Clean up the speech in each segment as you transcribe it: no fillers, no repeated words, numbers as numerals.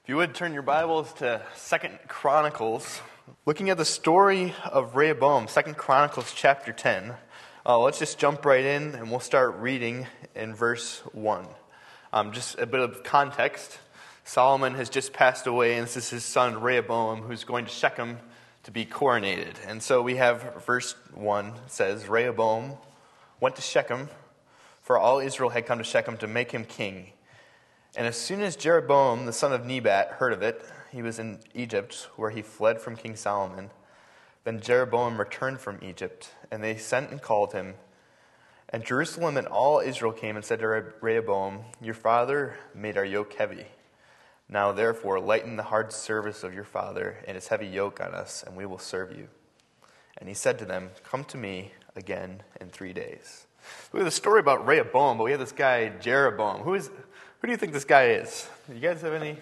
If you would turn your Bibles to 2 Chronicles, looking at the story of Rehoboam, 2 Chronicles chapter 10. Let's just jump right in and we'll start reading in verse 1. Just a bit of context. Solomon has just passed away, and this is his son Rehoboam who's going to Shechem to be coronated. And so we have verse 1 says, Rehoboam went to Shechem, for all Israel had come to Shechem to make him king. And as soon as Jeroboam, the son of Nebat, heard of it, he was in Egypt, where he fled from King Solomon. Then Jeroboam returned from Egypt, and they sent and called him. And Jerusalem and all Israel came and said to Rehoboam, Your father made our yoke heavy. Now therefore lighten the hard service of your father and his heavy yoke on us, and we will serve you. And he said to them, Come to me again in 3 days. We have a story about Rehoboam, but we have this guy Jeroboam. Who do you think this guy is? Do you guys have any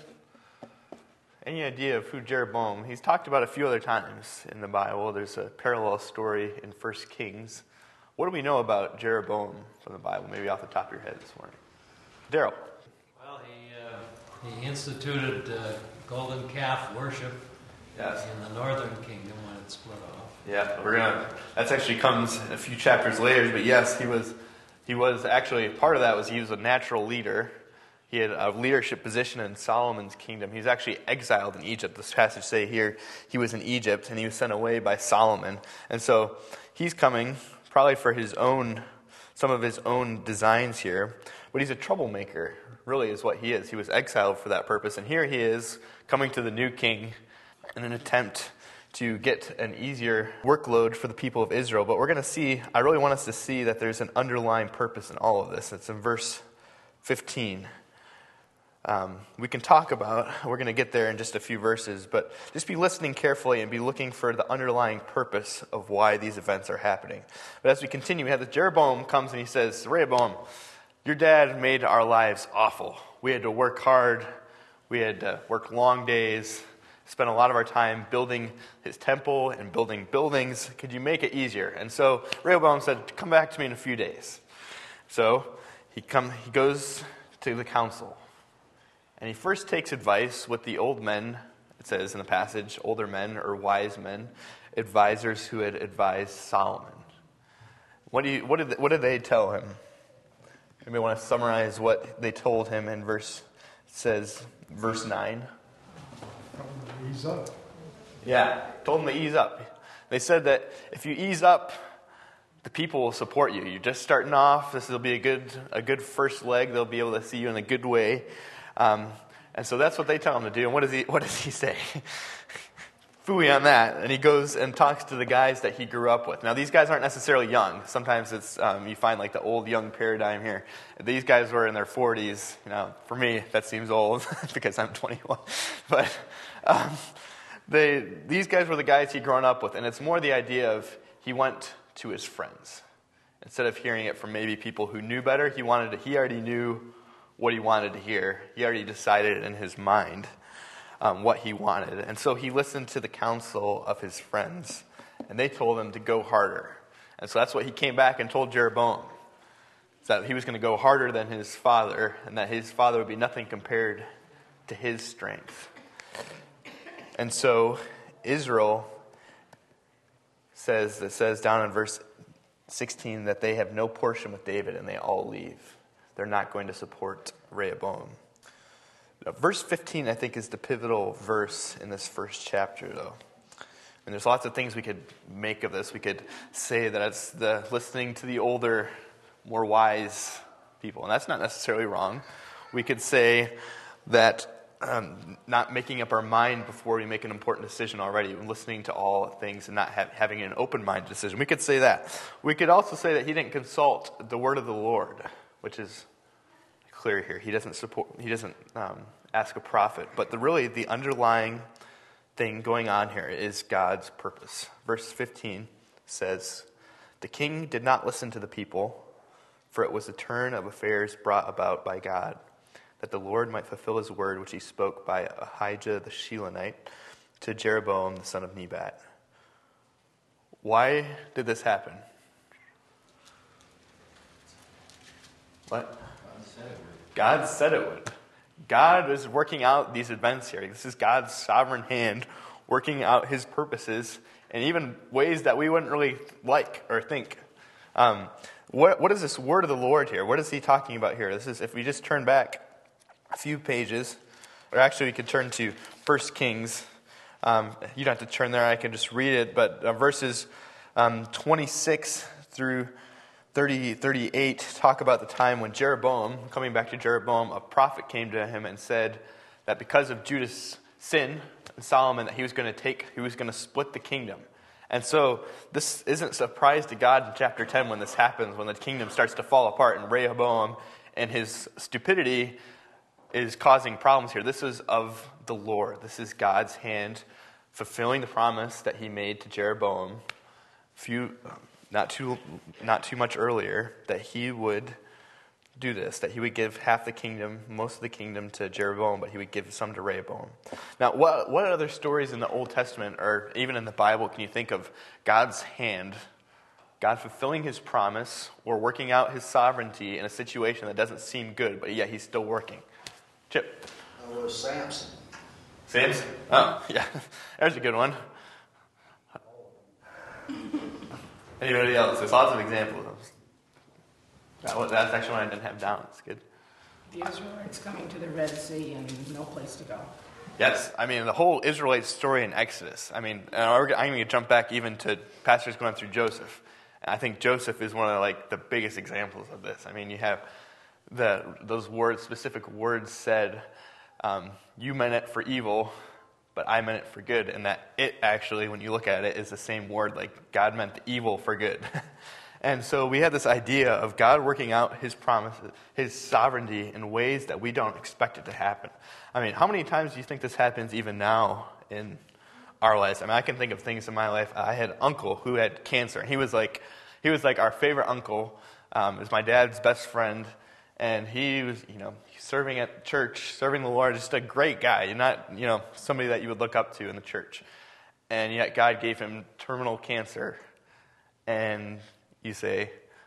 idea of who Jeroboam? He's talked about a few other times in the Bible. There's a parallel story in 1 Kings. What do we know about Jeroboam from the Bible? Maybe off the top of your head this morning. Daryl. Well, he instituted golden calf worship in the northern kingdom when it split off. Yeah, that actually comes a few chapters later. But yes, he was actually part of that was he was a natural leader. He had a leadership position in Solomon's kingdom. He was actually exiled in Egypt. This passage say here he was in Egypt and he was sent away by Solomon. And so he's coming probably for some of his own designs here. But he's a troublemaker, really is what he is. He was exiled for that purpose. And here he is coming to the new king in an attempt to get an easier workload for the people of Israel. But I really want us to see that there's an underlying purpose in all of this. It's in verse 15. We can talk about, we're going to get there in just a few verses, but just be listening carefully and be looking for the underlying purpose of why these events are happening. But as we continue, we have Jeroboam comes and he says, Rehoboam, your dad made our lives awful. We had to work hard. We had to work long days, spend a lot of our time building his temple and building buildings. Could you make it easier? And so Rehoboam said, come back to me in a few days. So he goes to the council. And he first takes advice with the old men, it says in the passage, older men or wise men, advisors who had advised Solomon. What did they tell him? Anybody want to summarize what they told him in verse 9? Ease up. Yeah, told him to ease up. They said that if you ease up, the people will support you. You're just starting off. This will be a good first leg. They'll be able to see you in a good way. And so that's what they tell him to do. And what does he say? Phooey on that. And he goes and talks to the guys that he grew up with. Now, these guys aren't necessarily young. Sometimes it's you find like the old-young paradigm here. These guys were in their 40s. For me, that seems old because I'm 21. But these guys were the guys he'd grown up with. And it's more the idea of he went to his friends. Instead of hearing it from maybe people who knew better, he already knew what he wanted to hear. He already decided in his mind what he wanted. And so he listened to the counsel of his friends, and they told him to go harder. And so that's what he came back and told Jeroboam, that he was going to go harder than his father, and that his father would be nothing compared to his strength. And so Israel says down in verse 16 that they have no portion with David, and they all leave. They're not going to support Rehoboam. Verse 15, I think, is the pivotal verse in this first chapter, though. And there's lots of things we could make of this. We could say that it's the listening to the older, more wise people. And that's not necessarily wrong. We could say that not making up our mind before we make an important decision already, listening to all things and not having an open-minded decision. We could say that. We could also say that he didn't consult the word of the Lord, which is clear here. He doesn't ask a prophet. But the underlying thing going on here is God's purpose. Verse 15 says, The king did not listen to the people, for it was the turn of affairs brought about by God, that the Lord might fulfill his word which he spoke by Ahijah the Shilonite to Jeroboam the son of Nebat. Why did this happen? What? God said it would. God is working out these events here. This is God's sovereign hand working out his purposes in even ways that we wouldn't really like or think. What is this word of the Lord here? What is he talking about here? This is, if we just turn back a few pages, or actually we could turn to 1 Kings. You don't have to turn there, I can just read it, but verses 26 through 38 talk about the time when Jeroboam, coming back to Jeroboam, a prophet came to him and said that because of Judah's sin, Solomon, that he was going to split the kingdom. And so this isn't a surprise to God in chapter 10 when this happens, when the kingdom starts to fall apart and Rehoboam and his stupidity is causing problems here. This is of the Lord. This is God's hand fulfilling the promise that he made to Jeroboam not too much earlier, that he would do this, that he would give half the kingdom, most of the kingdom to Jeroboam, but he would give some to Rehoboam. Now, what other stories in the Old Testament, or even in the Bible, can you think of God's hand, God fulfilling his promise, or working out his sovereignty in a situation that doesn't seem good, but yet he's still working? Chip? It was Samson. Samson? Oh, yeah. There's a good one. Anybody else? There's lots of examples. That's actually one I didn't have down. It's good. The Israelites coming to the Red Sea and no place to go. Yes, I mean, the whole Israelite story in Exodus. I mean, I'm going to jump back even to pastors going through Joseph. And I think Joseph is one of the biggest examples of this. I mean, you have those words, specific words said, you meant it for evil, but I meant it for good. And that it actually, when you look at it, is the same word, like God meant the evil for good. And so we have this idea of God working out his promises, his sovereignty in ways that we don't expect it to happen. I mean, how many times do you think this happens even now in our lives? I mean, I can think of things in my life. I had an uncle who had cancer, and he was like our favorite uncle. He was my dad's best friend, and he was, serving at church, serving the Lord, just a great guy. You're not, somebody that you would look up to in the church. And yet God gave him terminal cancer, and you say,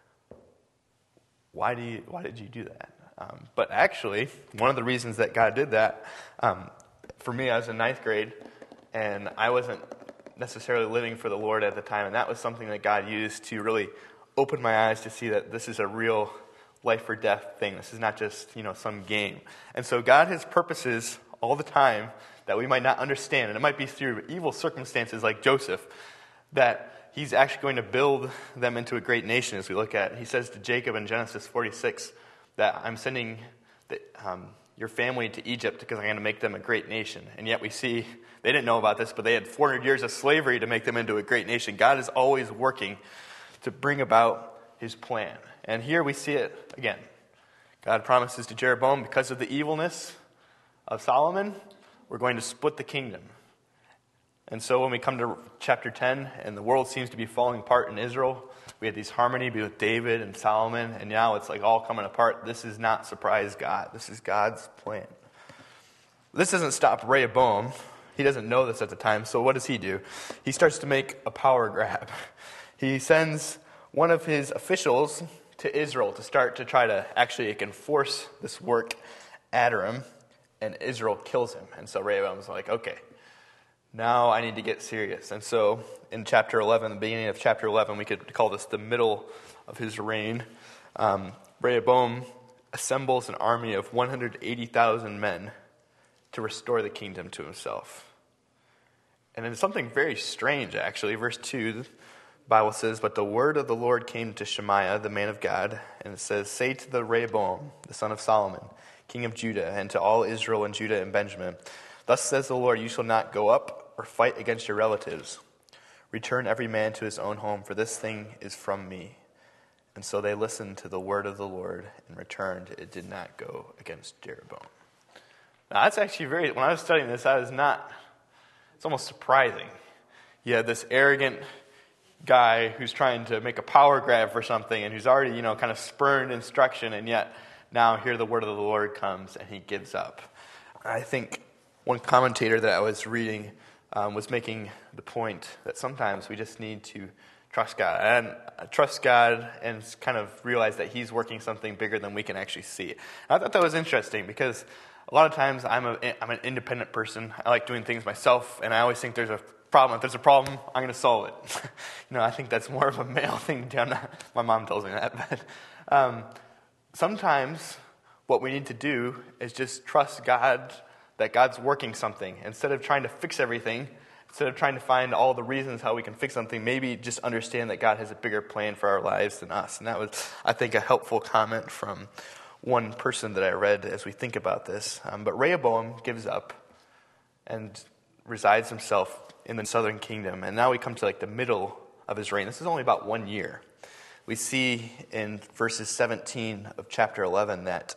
why did you do that? But actually, one of the reasons that God did that, for me, I was in 9th grade, and I wasn't necessarily living for the Lord at the time, and that was something that God used to really open my eyes to see that this is a real life or death thing. This is not just, some game. And so God has purposes all the time that we might not understand, and it might be through evil circumstances like Joseph, that he's actually going to build them into a great nation, as we look at. He says to Jacob in Genesis 46 that I'm sending your family to Egypt because I'm going to make them a great nation. And yet we see, they didn't know about this, but they had 400 years of slavery to make them into a great nation. God is always working to bring about his plan. And here we see it again. God promises to Jeroboam, because of the evilness of Solomon, we're going to split the kingdom. And so when we come to chapter 10, and the world seems to be falling apart in Israel, we had these harmony with David and Solomon, and now it's all coming apart. This is not surprise God. This is God's plan. This doesn't stop Rehoboam. He doesn't know this at the time, so what does he do? He starts to make a power grab. He sends one of his officials to Israel to start to try to actually enforce this work, Adoram, and Israel kills him. And so Rehoboam's like, okay, now I need to get serious. And so in chapter 11, the beginning of chapter 11, we could call this the middle of his reign. Rehoboam assembles an army of 180,000 men to restore the kingdom to himself. And it's something very strange, actually. Verse 2, the Bible says, but the word of the Lord came to Shemaiah, the man of God, and it says, say to the Rehoboam, the son of Solomon, king of Judah, and to all Israel and Judah and Benjamin, thus says the Lord, you shall not go up or fight against your relatives. Return every man to his own home, for this thing is from me. And so they listened to the word of the Lord and returned. It did not go against Jeroboam. Now that's actually when I was studying this, it's almost surprising. You have this arrogant guy who's trying to make a power grab for something and who's already, kind of spurned instruction, and yet now here the word of the Lord comes and he gives up. I think one commentator that I was reading was making the point that sometimes we just need to trust God and kind of realize that he's working something bigger than we can actually see. And I thought that was interesting because a lot of times I'm an independent person. I like doing things myself, and I always think there's a problem. If there's a problem, I'm going to solve it. I think that's more of a male thing to do. My mom tells me that. But sometimes what we need to do is just trust God, that God's working something. Instead of trying to fix everything, instead of trying to find all the reasons how we can fix something, maybe just understand that God has a bigger plan for our lives than us. And that was, I think, a helpful comment from one person that I read as we think about this. But Rehoboam gives up and resides himself in the southern kingdom. And now we come to the middle of his reign. This is only about 1 year. We see in verses 17 of chapter 11 that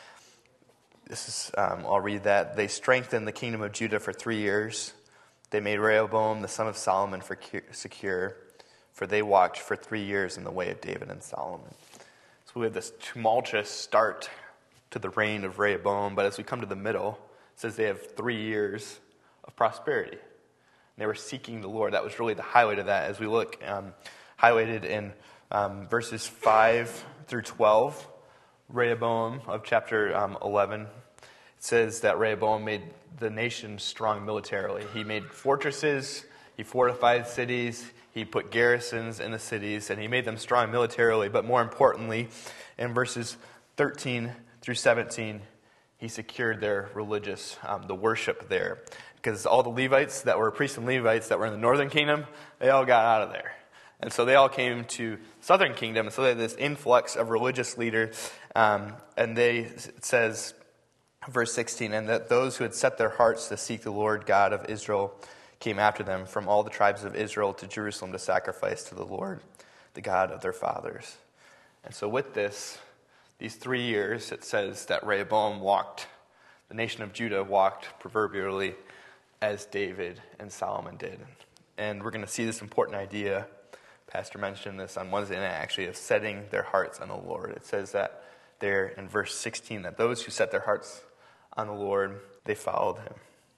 I'll read that. They strengthened the kingdom of Judah for 3 years. They made Rehoboam, the son of Solomon, secure, for they walked for 3 years in the way of David and Solomon. So we have this tumultuous start to the reign of Rehoboam, but as we come to the middle, it says they have 3 years of prosperity. They were seeking the Lord. That was really the highlight of that. As we look, highlighted in verses 5 through 12, Rehoboam of chapter 11, it says that Rehoboam made the nation strong militarily. He made fortresses, he fortified cities, he put garrisons in the cities, and he made them strong militarily. But more importantly, in verses 13 through 17, he secured their religious, the worship there. Because all the Levites that were priests and Levites that were in the northern kingdom, they all got out of there. And so they all came to southern kingdom. And so they had this influx of religious leaders. And it says, verse 16, and that those who had set their hearts to seek the Lord God of Israel came after them from all the tribes of Israel to Jerusalem to sacrifice to the Lord, the God of their fathers. And so with this, these 3 years, it says that Rehoboam walked, the nation of Judah walked proverbially as David and Solomon did. And we're going to see this important idea. Pastor mentioned this on Wednesday night, actually, of setting their hearts on the Lord. It says that there in verse 16, that those who set their hearts on the Lord, they followed him.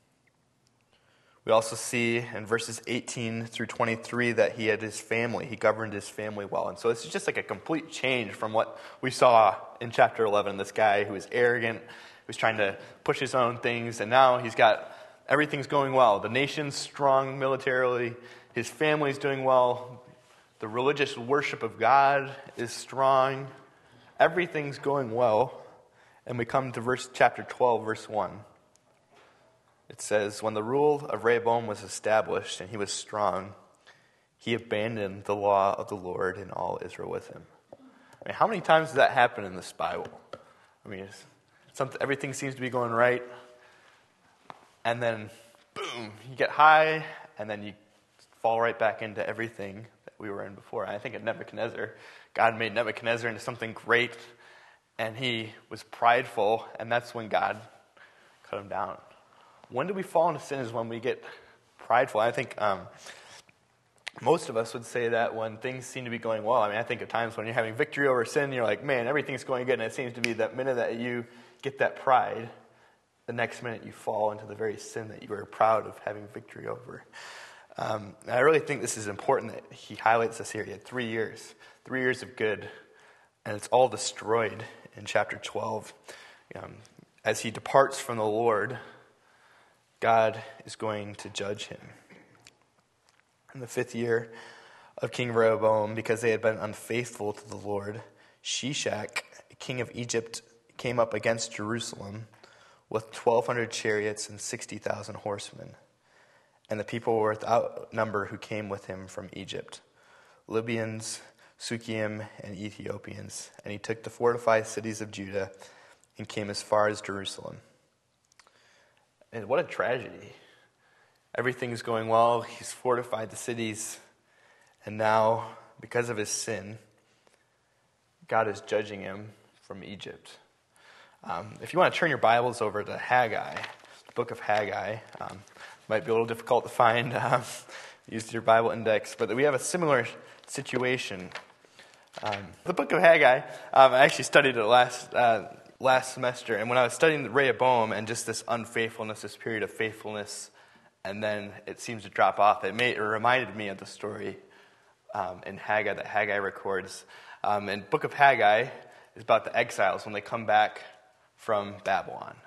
We also see in verses 18 through 23 that he had his family. He governed his family well. And so it's just like a complete change from what we saw in chapter 11. This guy who was arrogant, who was trying to push his own things, and now he's got everything's going well. The nation's strong militarily. His family's doing well. The religious worship of God is strong. Everything's going well. And we come to chapter 12, verse 1. It says, when the rule of Rehoboam was established and he was strong, he abandoned the law of the Lord and all Israel with him. I mean, how many times does that happen in this Bible? I mean, everything seems to be going right. And then, boom, you get high, and then you fall right back into everything that we were in before. And I think of Nebuchadnezzar. God made Nebuchadnezzar into something great, and he was prideful, and that's when God cut him down. When do we fall into sin is when we get prideful. I think most of us would say that when things seem to be going well. I mean, I think of times when you're having victory over sin, you're like, man, everything's going good, and it seems to be that minute that you get that pride, the next minute you fall into the very sin that you were proud of having victory over. I really think this is important that he highlights this here. He had 3 years, 3 years of good, and it's all destroyed in chapter 12. As he departs from the Lord, God is going to judge him. In the 5th year of King Rehoboam, because they had been unfaithful to the Lord, Shishak, king of Egypt, came up against Jerusalem with 1,200 chariots and 60,000 horsemen. And the people were without number who came with him from Egypt, Libyans, Sukkiim, and Ethiopians. And he took the fortified cities of Judah and came as far as Jerusalem. And what a tragedy. Everything's going well. He's fortified the cities. And now, because of his sin, God is judging him from Egypt. If you want to turn your Bibles over to Haggai, the book of Haggai, might be a little difficult to find. Use your Bible index. But we have a similar situation. The book of Haggai, I actually studied it last semester. And when I was studying Rehoboam and just this unfaithfulness, this period of faithfulness, and then it seems to drop off, it reminded me of the story in Haggai that Haggai records. And book of Haggai is about the exiles when they come back from Babylon.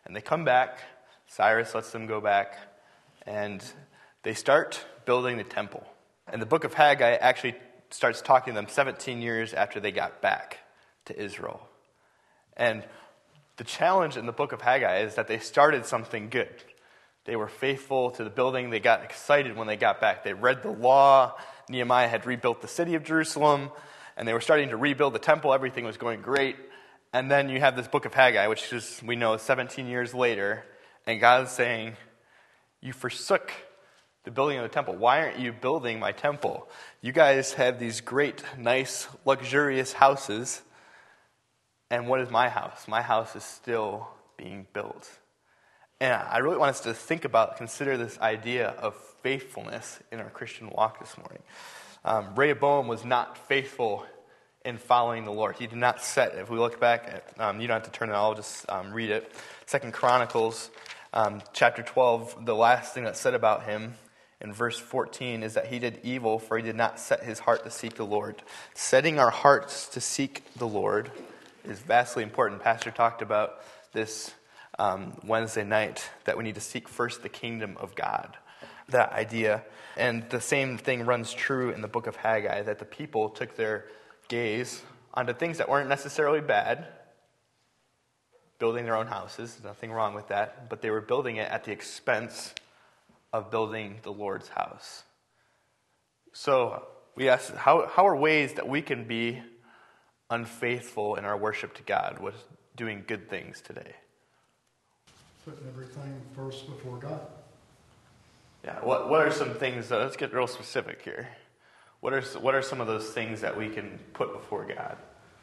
And they come back. Cyrus lets them go back. And they start building the temple. And the book of Haggai actually starts talking to them 17 years after they got back to Israel. And the challenge in the book of Haggai is that they started something good. They were faithful to the building. They got excited when they got back. They read the law. Nehemiah had rebuilt the city of Jerusalem, and they were starting to rebuild the temple. Everything was going great. And then you have this book of Haggai, which is, we know, 17 years later, and God is saying, you forsook the building of the temple. Why aren't you building my temple? You guys have these great, nice, luxurious houses, and what is my house? My house is still being built. And I really want us to consider this idea of faithfulness in our Christian walk this morning. Rehoboam was not faithful in following the Lord. He did not set, if we look back at, you don't have to turn it, I'll just read it. 2 Chronicles chapter 12, the last thing that's said about him in verse 14 is that he did evil, for he did not set his heart to seek the Lord. Setting our hearts to seek the Lord is vastly important. Pastor talked about this Wednesday night, that we need to seek first the kingdom of God. That idea. And the same thing runs true in the book of Haggai, that the people took their gaze onto things that weren't necessarily bad, building their own houses, nothing wrong with that, but they were building it at the expense of building the Lord's house. So we ask, how are ways that we can be unfaithful in our worship to God with doing good things today? Putting everything first before God. Yeah, what are some things, let's get real specific here. What are some of those things that we can put before God?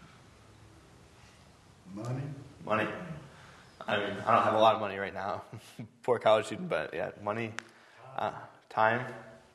Money. I mean, I don't have a lot of money right now. Poor college student, but yeah, money, time.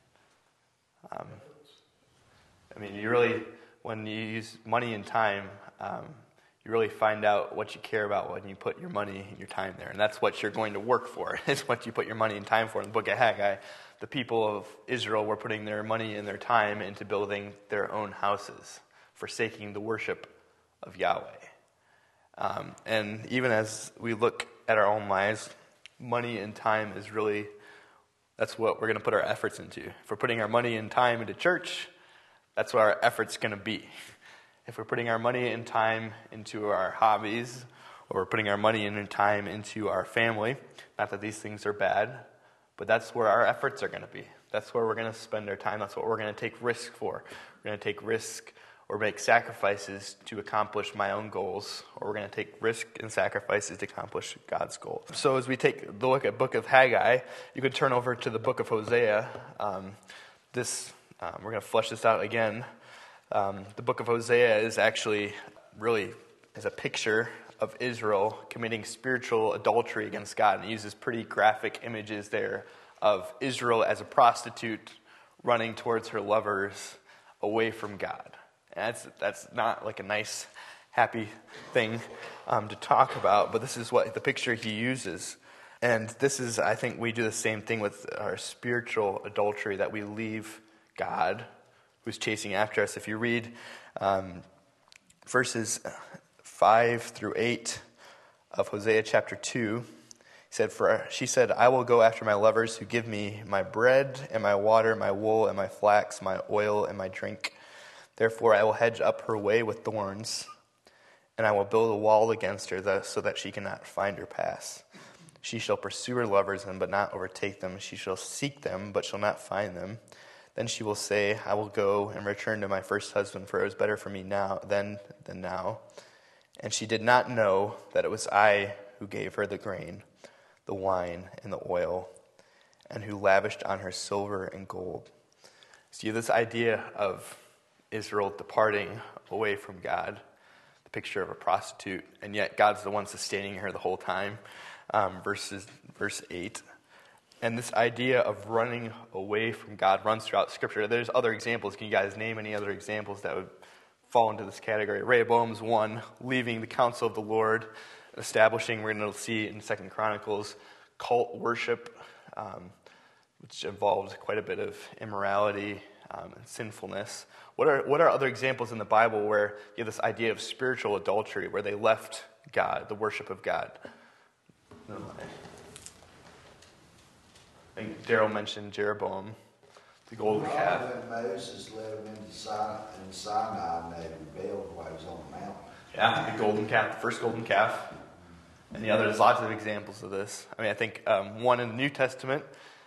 I mean, when you use money and time, you really find out what you care about when you put your money and your time there. And that's what you're going to work for, is what you put your money and time for. In the book of Haggai, the people of Israel were putting their money and their time into building their own houses, forsaking the worship of Yahweh. And even as we look at our own lives, money and time is really, that's what we're going to put our efforts into. If we're putting our money and time into church, that's what our effort's going to be. If we're putting our money and time into our hobbies, or we're putting our money and time into our family, not that these things are bad, but that's where our efforts are going to be. That's where we're going to spend our time. That's what we're going to take risk for. We're going to take risk or make sacrifices to accomplish my own goals, or we're going to take risk and sacrifices to accomplish God's goal. So as we take the look at book of Haggai, you could turn over to the book of Hosea. We're going to flesh this out again. The book of Hosea is actually really is a picture of Israel committing spiritual adultery against God. And it uses pretty graphic images there of Israel as a prostitute running towards her lovers away from God. And that's not like a nice, happy thing to talk about, but this is what the picture he uses. And this is, I think we do the same thing with our spiritual adultery, that we leave God, who's chasing after us. If you read verses 5 through 8 of Hosea chapter 2, she said, I will go after my lovers who give me my bread and my water, my wool and my flax, my oil and my drink. Therefore I will hedge up her way with thorns, and I will build a wall against her so that she cannot find her paths. She shall pursue her lovers, but not overtake them. She shall seek them, but shall not find them. Then she will say, I will go and return to my first husband, for it was better for me now than now. And she did not know that it was I who gave her the grain, the wine, and the oil, and who lavished on her silver and gold. So you have this idea of Israel departing away from God, the picture of a prostitute, and yet God's the one sustaining her the whole time. Verse 8. And this idea of running away from God runs throughout Scripture. There's other examples. Can you guys name any other examples that would fall into this category? Rehoboam's one, leaving the counsel of the Lord, establishing, we're going to see in 2 Chronicles, cult worship, which involved quite a bit of immorality and sinfulness. What are other examples in the Bible where you have this idea of spiritual adultery, where they left God, the worship of God? No way. I think Daryl mentioned Jeroboam, the golden calf. When Moses led them into Sinai and they rebelled while he was on the mountain. Yeah, the golden calf, the first golden calf. And the other, there's lots of examples of this. I mean, I think one in the New Testament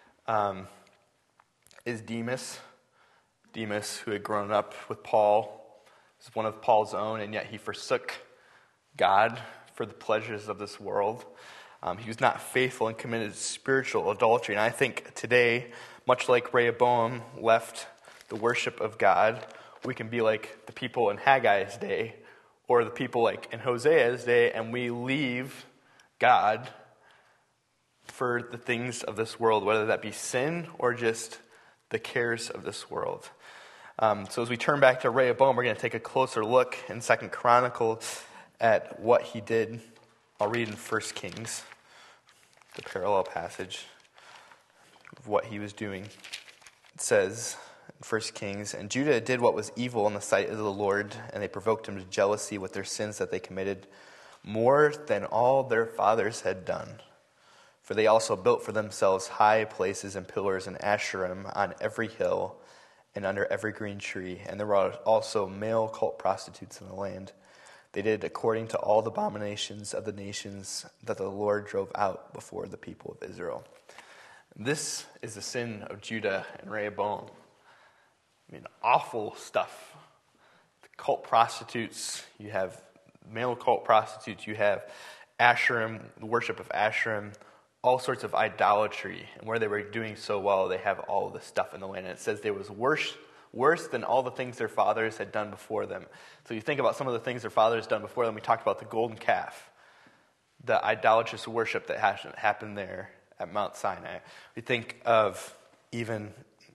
is Demas. Demas, who had grown up with Paul, was one of Paul's own, and yet he forsook God for the pleasures of this world. He was not faithful and committed spiritual adultery. And I think today, much like Rehoboam left the worship of God, we can be like the people in Haggai's day, or the people like in Hosea's day, and we leave God for the things of this world, whether that be sin or just the cares of this world. So as we turn back to Rehoboam, we're going to take a closer look in 2 Chronicles at what he did. I'll read in 1 Kings, the parallel passage of what he was doing. It says in 1 Kings, "And Judah did what was evil in the sight of the Lord, and they provoked him to jealousy with their sins that they committed, more than all their fathers had done. For they also built for themselves high places and pillars and Asherim on every hill and under every green tree. And there were also male cult prostitutes in the land. They did according to all the abominations of the nations that the Lord drove out before the people of Israel." This is the sin of Judah and Rehoboam. I mean, awful stuff. The cult prostitutes, you have male cult prostitutes, you have Asherim, the worship of Asherim, all sorts of idolatry. And where they were doing so well, they have all of this stuff in the land. And it says they was worse than all the things their fathers had done before them. So you think about some of the things their fathers done before them. We talked about the golden calf, the idolatrous worship that happened there at Mount Sinai. We think of even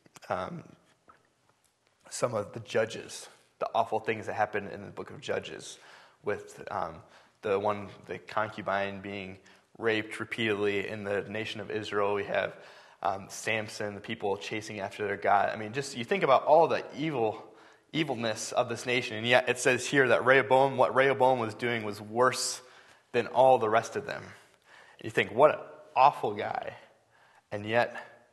some of the judges, the awful things that happened in the book of Judges, with the concubine being raped repeatedly in the nation of Israel. We have Samson, the people chasing after their God. I mean, just you think about all the evilness of this nation, and yet it says here that what Rehoboam was doing was worse than all the rest of them. And you think, what an awful guy. And yet,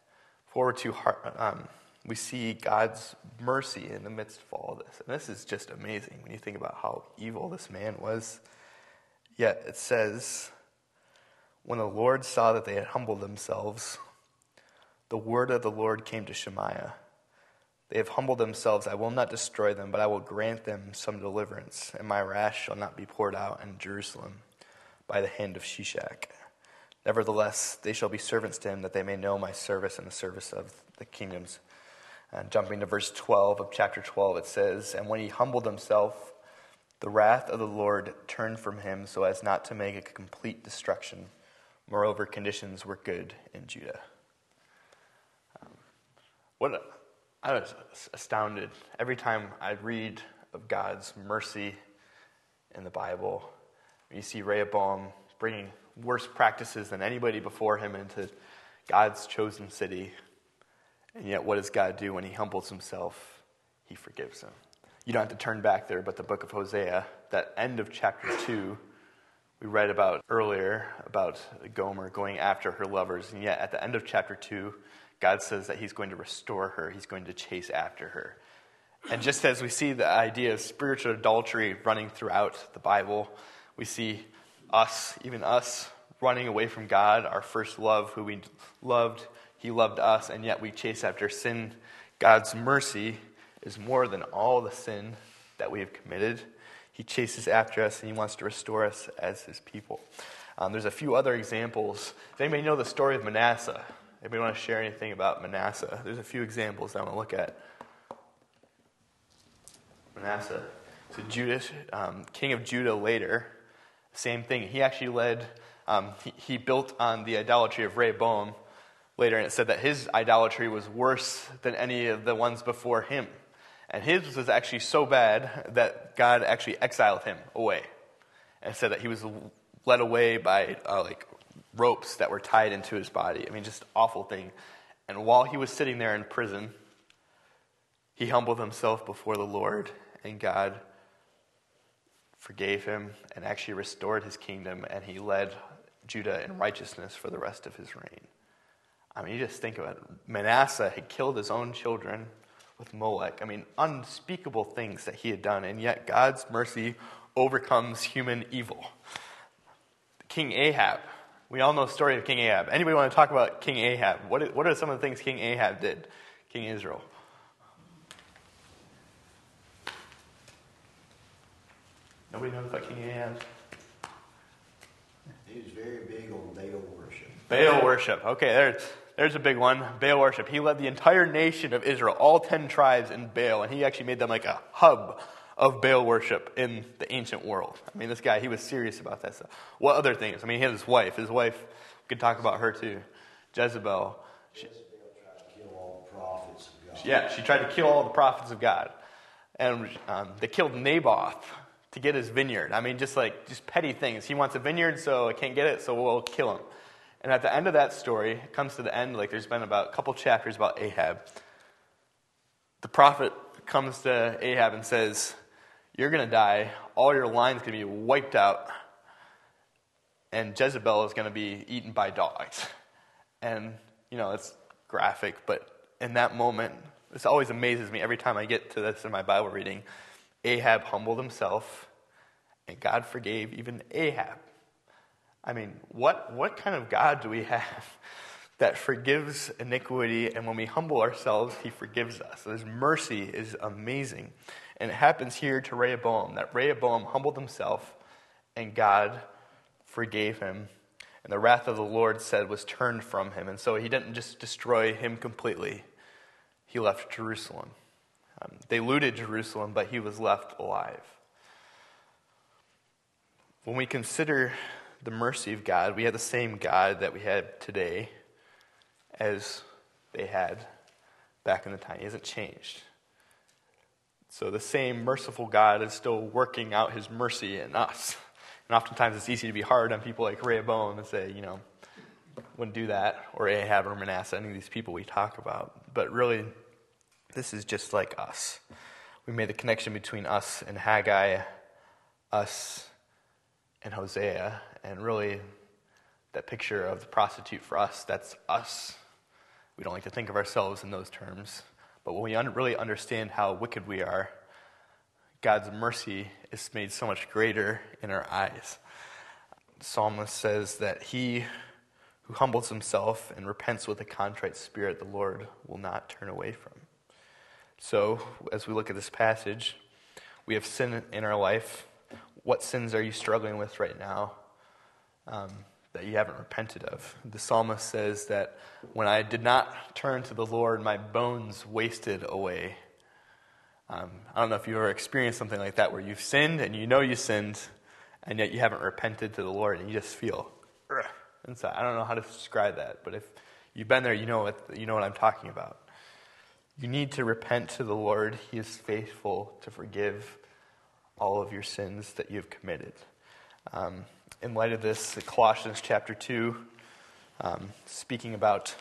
we see God's mercy in the midst of all this. And this is just amazing when you think about how evil this man was. Yet it says, when the Lord saw that they had humbled themselves, the word of the Lord came to Shemaiah. They have humbled themselves. I will not destroy them, but I will grant them some deliverance, and my wrath shall not be poured out in Jerusalem by the hand of Shishak. Nevertheless, they shall be servants to him, that they may know my service and the service of the kingdoms. And jumping to verse 12 of chapter 12, it says, "And when he humbled himself, the wrath of the Lord turned from him so as not to make a complete destruction. Moreover, conditions were good in Judah." I was astounded every time I read of God's mercy in the Bible. You see Rehoboam bringing worse practices than anybody before him into God's chosen city. And yet what does God do when he humbles himself? He forgives him. You don't have to turn back there, but the book of Hosea, that end of chapter 2, we read about earlier, about Gomer going after her lovers. And yet at the end of chapter 2, God says that he's going to restore her. He's going to chase after her. And just as we see the idea of spiritual adultery running throughout the Bible, we see even us, running away from God, our first love, who we loved. He loved us, and yet we chase after sin. God's mercy is more than all the sin that we have committed. He chases after us, and he wants to restore us as his people. There's a few other examples. Does anybody know the story of Manasseh? Anybody want to share anything about Manasseh? There's a few examples I want to look at. Manasseh. So Judas, king of Judah later, same thing. He actually led, he built on the idolatry of Rehoboam later, and it said that his idolatry was worse than any of the ones before him. And his was actually so bad that God actually exiled him away. And said that he was led away by ropes that were tied into his body. I mean, just awful thing. And while he was sitting there in prison, he humbled himself before the Lord, and God forgave him and actually restored his kingdom, and he led Judah in righteousness for the rest of his reign. I mean, you just think about it. Manasseh had killed his own children with Molech. I mean, unspeakable things that he had done, and yet God's mercy overcomes human evil. King Ahab. We all know the story of King Ahab. Anybody want to talk about King Ahab? What are some of the things King Ahab did? King Israel. Nobody knows about King Ahab? He was very big on Baal worship. Baal worship. Okay, there's a big one. Baal worship. He led the entire nation of Israel, all 10 tribes in Baal, and he actually made them like a hub of Baal worship in the ancient world. I mean, this guy, he was serious about that stuff. What other things? I mean, he had his wife. His wife, we could talk about her too. Jezebel. Jezebel tried to kill all the prophets of God. Yeah, she tried to kill all the prophets of God. And they killed Naboth to get his vineyard. I mean, just petty things. He wants a vineyard, so I can't get it, so we'll kill him. And at the end of that story, it comes to the end, like there's been about a couple chapters about Ahab. The prophet comes to Ahab and says, "You're going to die. All your line's going to be wiped out. And Jezebel is going to be eaten by dogs." And, it's graphic, but in that moment, this always amazes me every time I get to this in my Bible reading. Ahab humbled himself, and God forgave even Ahab. I mean, what kind of God do we have that forgives iniquity, and when we humble ourselves, he forgives us? His mercy is amazing. And it happens here to Rehoboam, that Rehoboam humbled himself, and God forgave him. And the wrath of the Lord was turned from him. And so he didn't just destroy him completely. He left Jerusalem. They looted Jerusalem, but he was left alive. When we consider the mercy of God, we have the same God that we have today as they had back in the time. He hasn't changed. So the same merciful God is still working out his mercy in us. And oftentimes it's easy to be hard on people like Rehoboam and say, wouldn't do that, or Ahab or Manasseh, any of these people we talk about. But really, this is just like us. We made the connection between us and Haggai, us and Hosea, and really that picture of the prostitute for us, that's us. We don't like to think of ourselves in those terms. But when we really understand how wicked we are, God's mercy is made so much greater in our eyes. The psalmist says that he who humbles himself and repents with a contrite spirit, the Lord will not turn away from. So, as we look at this passage, we have sin in our life. What sins are you struggling with right now that you haven't repented of? The psalmist says that when I did not turn to the Lord, my bones wasted away. I don't know if you've ever experienced something like that where you've sinned and you know you sinned, and yet you haven't repented to the Lord, and you just feel inside. I don't know how to describe that, but if you've been there, you know what I'm talking about. You need to repent to the Lord. He is faithful to forgive all of your sins that you've committed. In light of this, Colossians chapter 2, speaking about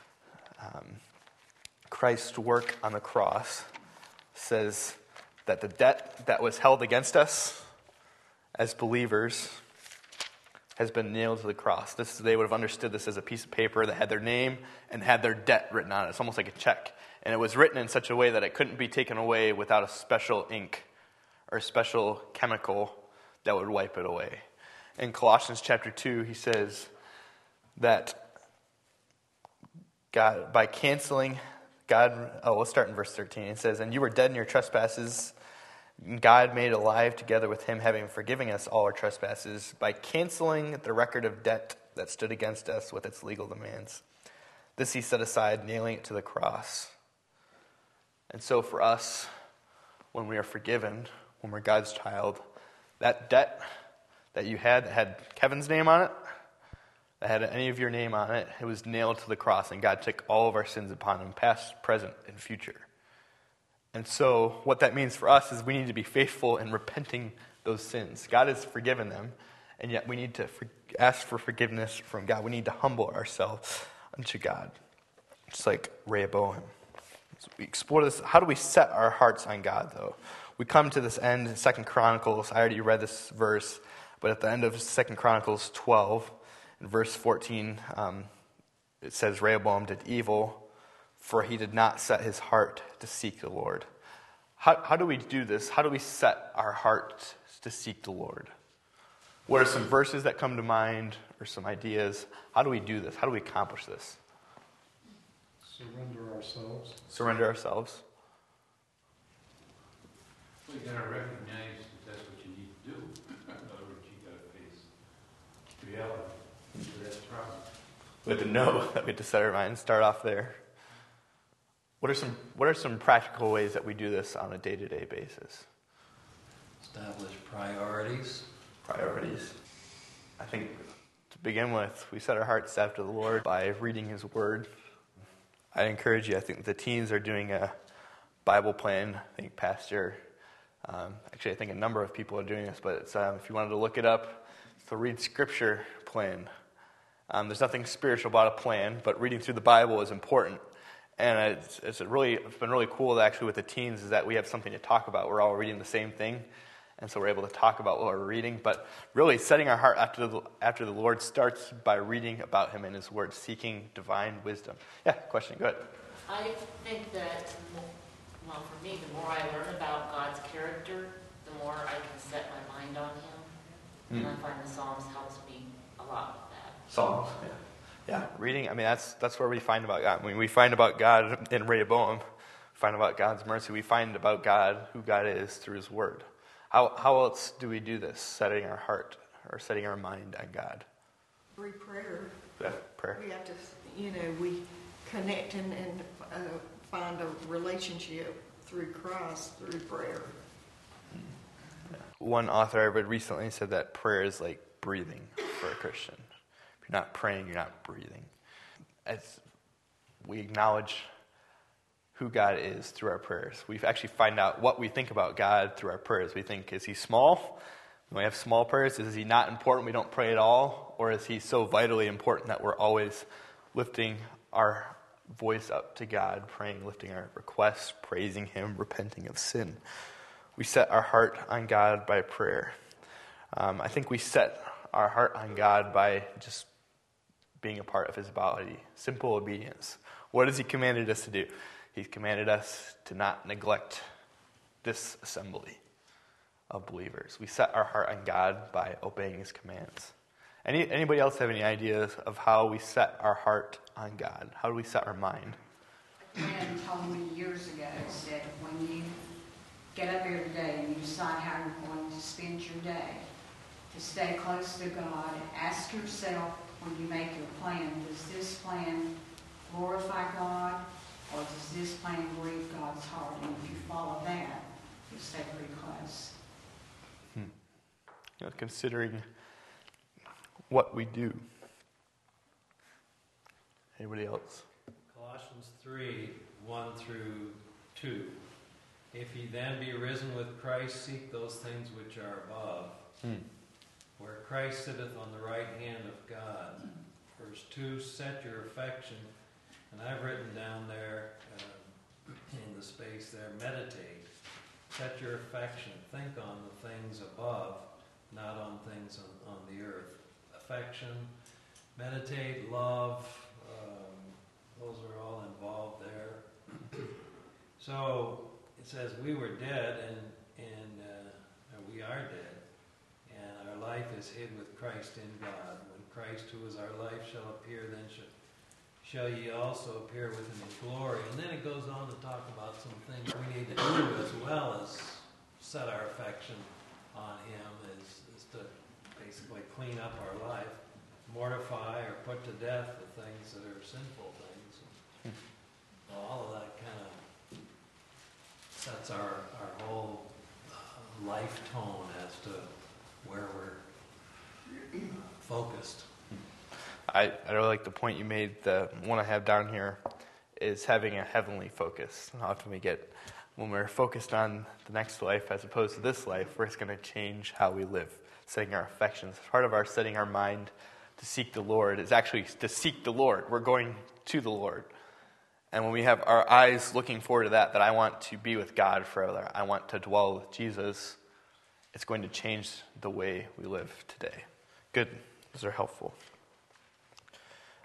Christ's work on the cross, says that the debt that was held against us as believers has been nailed to the cross. They would have understood this as a piece of paper that had their name and had their debt written on it. It's almost like a check. And it was written in such a way that it couldn't be taken away without a special ink or a special chemical that would wipe it away. In Colossians chapter 2, he says that God, by canceling let's start in verse 13. It says, "And you were dead in your trespasses, and God made alive together with him, having forgiven us all our trespasses, by canceling the record of debt that stood against us with its legal demands. This he set aside, nailing it to the cross." And so for us, when we are forgiven, when we're God's child, that debt that you had that had Kevin's name on it, that had any of your name on it, it was nailed to the cross, and God took all of our sins upon him, past, present, and future. And so what that means for us is we need to be faithful in repenting those sins. God has forgiven them, and yet we need to ask for forgiveness from God. We need to humble ourselves unto God, just like Rehoboam. So we explore this. How do we set our hearts on God, though? We come to this end in 2 Chronicles. I already read this verse, but at the end of 2 Chronicles 12, In verse 14, it says, Rehoboam did evil, for he did not set his heart to seek the Lord. How do we do this? How do we set our heart to seek the Lord? What are some verses that come to mind or some ideas? How do we do this? How do we accomplish this? Surrender ourselves. Surrender ourselves. We got to recognize that that's what you need to do. In other words, you got to face reality. That's the problem. We have to know that we have to set our minds, start off there. What are some practical ways that we do this on a day-to-day basis? Establish priorities. Priorities. I think to begin with, we set our hearts after the Lord by reading His Word. I encourage you, I think the teens are doing a Bible plan. I think Pastor, actually I think a number of people are doing this, but it's, if you wanted to look it up, it's the Read Scripture plan. There's nothing spiritual about a plan, but reading through the Bible is important. And it's been really cool actually with the teens is that we have something to talk about. We're all reading the same thing, and so we're able to talk about what we're reading. But really, setting our heart after the Lord starts by reading about Him in His Word, seeking divine wisdom. Yeah, question, go ahead. I think that, well, for me, the more I learn about God's character, the more I can set my mind on Him. And I find the Psalms helps me a lot with that. Psalms, yeah. Yeah, reading, I mean, that's where we find about God. When we find about God in Rehoboam, we find about God's mercy, we find about God, who God is, through His Word. How else do we do this, setting our heart or setting our mind on God? Through prayer. Yeah, prayer. We have to, we connect and find a relationship through Christ, through prayer. Yeah. One author I read recently said that prayer is like breathing for a Christian. If you're not praying, you're not breathing. As we acknowledge who God is through our prayers, we actually find out what we think about God through our prayers. We think, is He small? When we have small prayers, is He not important? We don't pray at all? Or is He so vitally important that we're always lifting our voice up to God, praying, lifting our requests, praising Him, repenting of sin? We set our heart on God by prayer. I think we set our heart on God by just being a part of His body. Simple obedience. What has He commanded us to do? He's commanded us to not neglect this assembly of believers. We set our heart on God by obeying His commands. Anybody else have any ideas of how we set our heart on God? How do we set our mind? A friend told me years ago, said when you get up every day and you decide how you're going to spend your day, to stay close to God, ask yourself when you make your plan, does this plan glorify God or does this plan grieve God's heart? And if you follow that, you'll stay pretty close. Considering what we do. Anybody else? Colossians 3, 1 through 2. If ye then be risen with Christ, seek those things which are above, where Christ sitteth on the right hand of God. Verse 2, set your affection, and I've written down there in the space there, meditate. Set your affection, think on the things above, not on things on the earth. Affection, meditate, love, those are all involved there. So it says we were dead and we are dead, and our life is hid with Christ in God. When Christ, who is our life, shall appear, then shall ye also appear with Him in glory. And then it goes on to talk about some things we need to do as well as set our affection on Him, is to basically clean up our life, mortify or put to death the things that are sinful things. All of that kind of sets our whole life tone as to where we're focused. I really like the point you made. The one I have down here is having a heavenly focus. Often when we're focused on the next life as opposed to this life, we're just going to change how we live, setting our affections. Part of our setting our mind to seek the Lord is actually to seek the Lord. We're going to the Lord. And when we have our eyes looking forward to that I want to be with God forever, I want to dwell with Jesus, it's going to change the way we live today. Good. Those are helpful.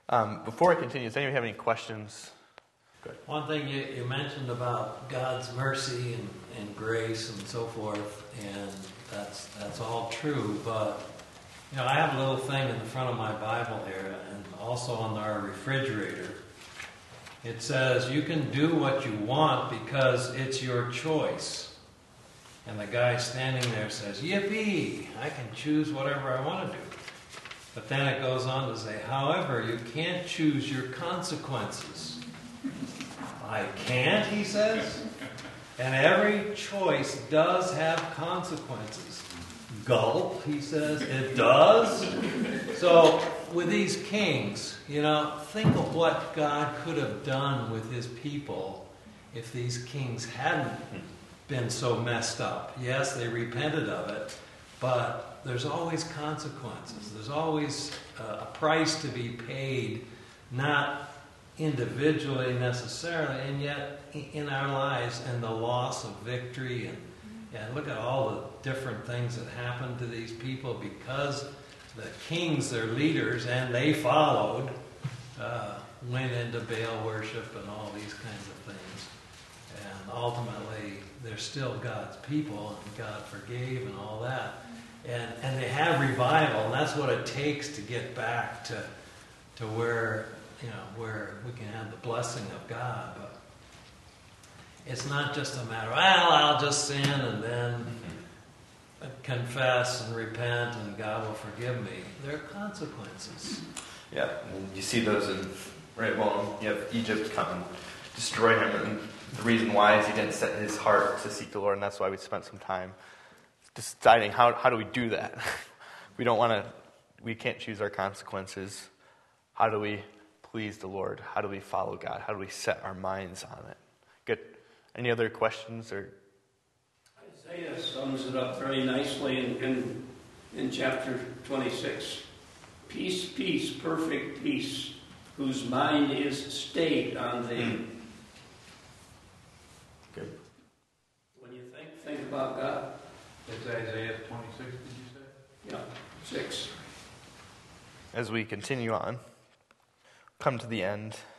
Before I continue, does anyone have any questions? One thing you mentioned about God's mercy and grace and so forth, and that's all true, but I have a little thing in the front of my Bible here, and also on our refrigerator. It says, you can do what you want because it's your choice. And the guy standing there says, yippee, I can choose whatever I want to do. But then it goes on to say, however, you can't choose your consequences. I can't, he says. And every choice does have consequences. Gulp, he says, it does. So with these kings, think of what God could have done with his people if these kings hadn't been so messed up. Yes, they repented of it, but there's always consequences. There's always a price to be paid, not individually necessarily, and yet in our lives, and the loss of victory, and look at all the different things that happened to these people because the kings, their leaders, and they followed, went into Baal worship and all these kinds of things. And ultimately, they're still God's people, and God forgave and all that. And they have revival, and that's what it takes to get back to where we can have the blessing of God. But it's not just a matter of, I'll just sin and then confess and repent and God will forgive me. There are consequences. Yeah, and you see those in Rehoboam. You have Egypt come and destroy him, and the reason why is he didn't set his heart to seek the Lord, and that's why we spent some time deciding how do we do that. We can't choose our consequences. How do we please the Lord? How do we follow God? How do we set our minds on it? Good. Any other questions? Or Isaiah sums it up very nicely in chapter 26. Peace, peace, perfect peace, whose mind is stayed on thee. Good. When you think about God. That's Isaiah 26, did you say? Yeah, 6. As we continue on, come to the end, it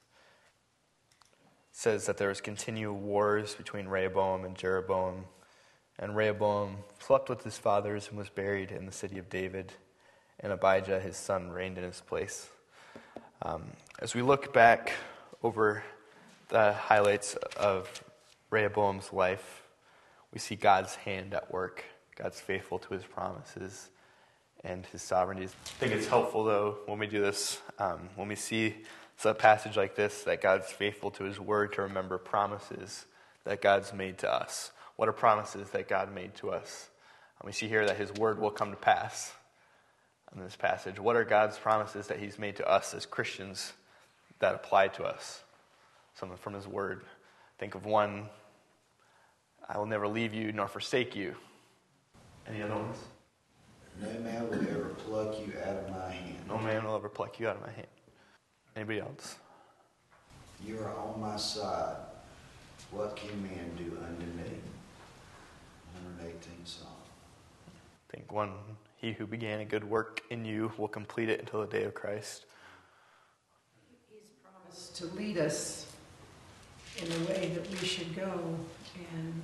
says that there was continual wars between Rehoboam and Jeroboam. And Rehoboam slept with his fathers and was buried in the city of David. And Abijah, his son, reigned in his place. As we look back over the highlights of Rehoboam's life, we see God's hand at work. God's faithful to his promises and his sovereignty. I think it's helpful, though, when we do this, when we see a passage like this, that God's faithful to his word, to remember promises that God's made to us. What are promises that God made to us? And we see here that his word will come to pass in this passage. What are God's promises that he's made to us as Christians that apply to us? Something from his word. Think of one, I will never leave you nor forsake you. Any other ones? No man will ever pluck you out of my hand. No man will ever pluck you out of my hand. Anybody else? You are on my side. What can man do unto me? 118th Psalm. Think one, he who began a good work in you will complete it until the day of Christ. He's promised to lead us in the way that we should go. And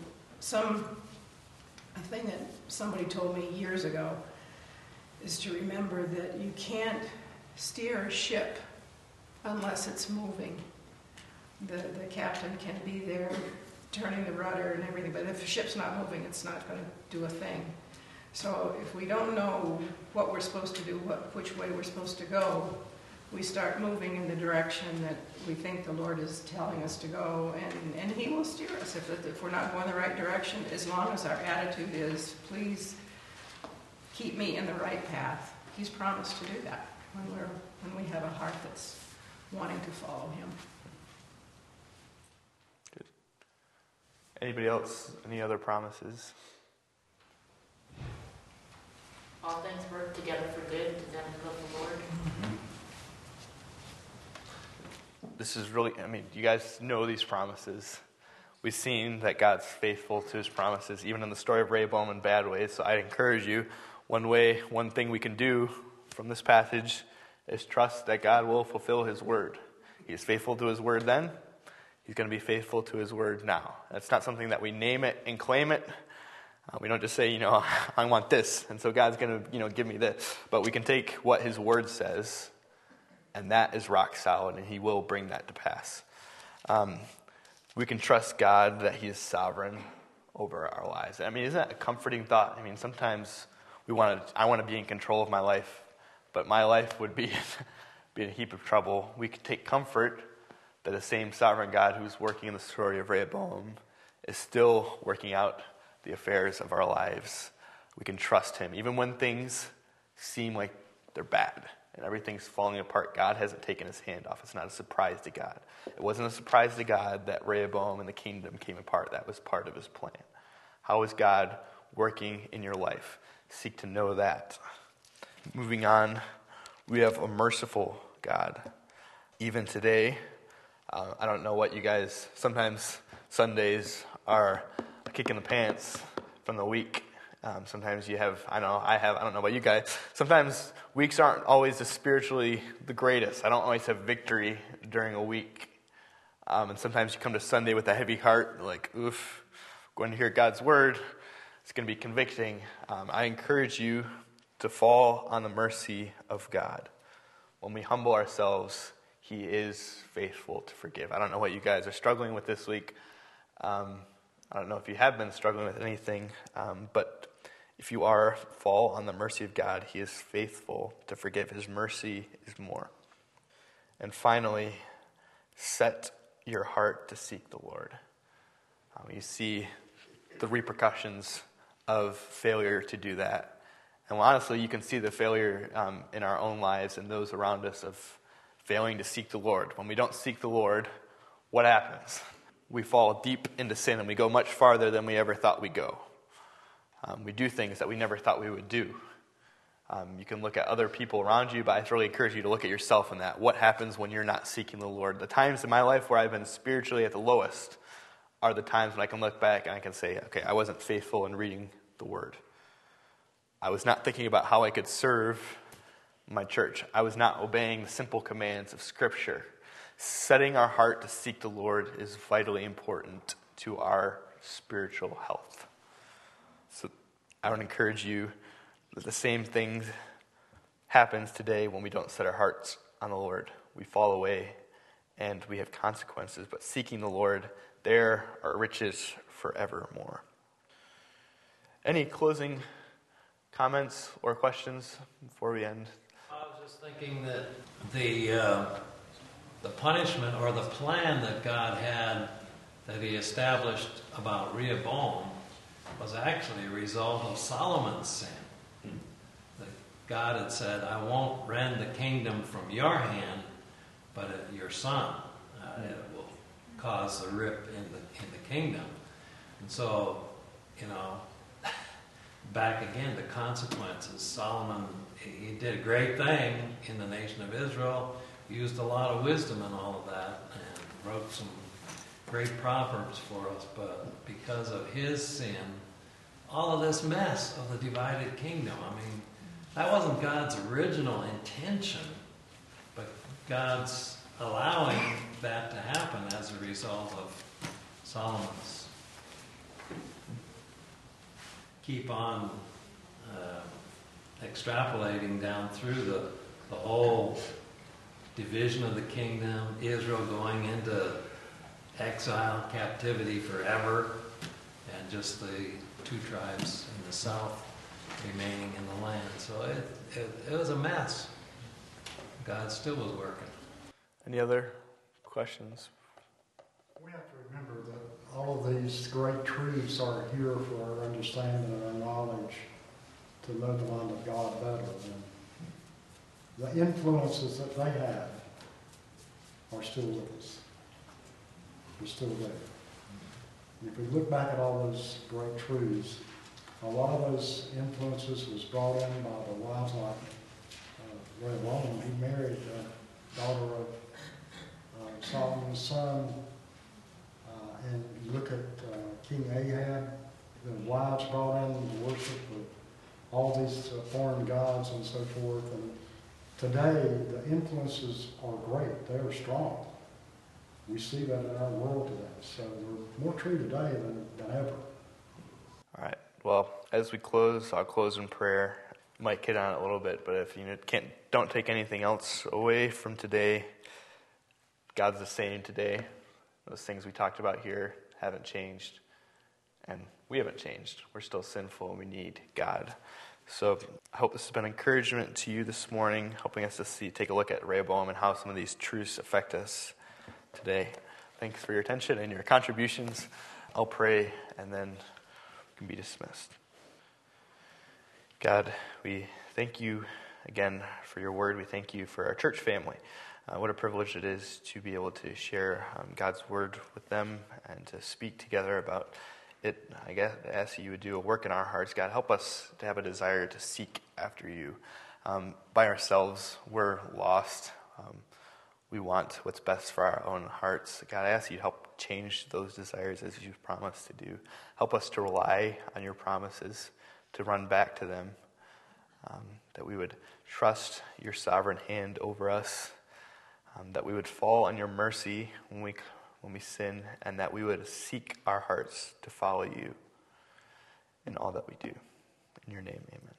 a thing that somebody told me years ago is to remember that you can't steer a ship unless it's moving. The captain can be there turning the rudder and everything, but if the ship's not moving, it's not going to do a thing. So if we don't know what we're supposed to do, which way we're supposed to go, we start moving in the direction that we think the Lord is telling us to go, and he will steer us if we're not going the right direction, as long as our attitude is, please keep me in the right path. He's promised to do that when we have a heart that's wanting to follow him. Good. Anybody else? Any other promises? All things work together for good to them who love the Lord. This is really, you guys know these promises. We've seen that God's faithful to his promises, even in the story of Rehoboam in bad ways. So I'd encourage you, one thing we can do from this passage is trust that God will fulfill his word. He is faithful to his word then. He's going to be faithful to his word now. That's not something that we name it and claim it. We don't just say, I want this, and so God's going to, give me this. But we can take what his word says, and that is rock solid, and he will bring that to pass. We can trust God that he is sovereign over our lives. I mean, isn't that a comforting thought? I mean, sometimes I want to be in control of my life, but my life would be in a heap of trouble. We can take comfort that the same sovereign God who's working in the story of Rehoboam is still working out the affairs of our lives. We can trust him. Even when things seem like they're bad and everything's falling apart, God hasn't taken his hand off. It's not a surprise to God. It wasn't a surprise to God that Rehoboam and the kingdom came apart. That was part of his plan. How is God working in your life? Seek to know that. Moving on, we have a merciful God. Even today, I don't know what you guys, sometimes Sundays are a kick in the pants from the week. Sometimes you have, I don't know about you guys. Sometimes weeks aren't always spiritually the greatest. I don't always have victory during a week. And sometimes you come to Sunday with a heavy heart, like, oof, going to hear God's word. It's going to be convicting. I encourage you to fall on the mercy of God. When we humble ourselves, he is faithful to forgive. I don't know what you guys are struggling with this week. I don't know if you have been struggling with anything, but if you are, fall on the mercy of God. He is faithful to forgive. His mercy is more. And finally, set your heart to seek the Lord. You see the repercussions of failure to do that. And honestly, you can see the failure in our own lives and those around us of failing to seek the Lord. When we don't seek the Lord, what happens? We fall deep into sin and we go much farther than we ever thought we'd go. We do things that we never thought we would do. You can look at other people around you, but I really encourage you to look at yourself in that. What happens when you're not seeking the Lord? The times in my life where I've been spiritually at the lowest are the times when I can look back and I can say, okay, I wasn't faithful in reading the Word. I was not thinking about how I could serve my church. I was not obeying the simple commands of Scripture. Setting our heart to seek the Lord is vitally important to our spiritual health. So I would encourage you that the same thing happens today when we don't set our hearts on the Lord. We fall away and we have consequences, but seeking the Lord, there are riches forevermore. Any closing comments or questions before we end? I was just thinking that the punishment or the plan that God had that he established about Rehoboam was actually a result of Solomon's sin. That God had said, I won't rend the kingdom from your hand, but your son. It will cause a rip in the kingdom. And so, back again, the consequences. Solomon, he did a great thing in the nation of Israel, used a lot of wisdom in all of that, and wrote some great proverbs for us, but because of his sin, all of this mess of the divided kingdom, that wasn't God's original intention, but God's allowing that to happen as a result of Solomon's keep on extrapolating down through the whole division of the kingdom, Israel going into exile, captivity forever, and just the two tribes in the south remaining in the land. So it was a mess. God still was working. Any other questions? We have to remember that all of these great truths are here for our understanding and our knowledge to know the mind of God better. And the influences that they had are still with us. They're still there. And if we look back at all those great truths, a lot of those influences was brought in by the wives like Rehoboam. He married the daughter of Solomon's son. And you look at King Ahab, the wives brought in the worship of all these foreign gods and so forth. And today the influences are great. They are strong. We see that in our world today. So they're more true today than ever. All right. Well, as we close, I'll close in prayer. Might hit on it a little bit, but if you don't take anything else away from today, God's the same today. Those things we talked about here haven't changed, and we haven't changed. We're still sinful, and we need God. So I hope this has been encouragement to you this morning, helping us to take a look at Rehoboam and how some of these truths affect us today. Thanks for your attention and your contributions. I'll pray, and then we can be dismissed. God, we thank you again for your word. We thank you for our church family. What a privilege it is to be able to share God's word with them and to speak together about it. I guess I ask that you would do a work in our hearts. God, help us to have a desire to seek after you. By ourselves, we're lost. We want what's best for our own hearts. God, I ask you to help change those desires as you've promised to do. Help us to rely on your promises, to run back to them, that we would trust your sovereign hand over us, that we would fall on your mercy when we sin, and that we would seek our hearts to follow you in all that we do. In your name, amen.